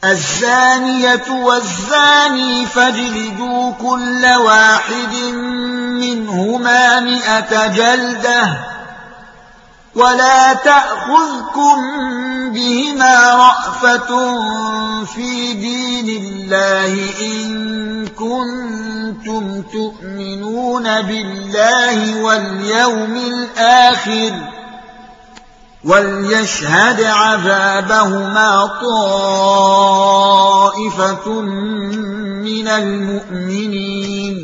الزانية والزاني فاجلدوا كل واحد منهما 100 جلدة ولا تأخذكم بهما رأفة في دين الله إن كنتم تؤمنون بالله واليوم الآخر وليشهد عذابهما طائفة من المؤمنين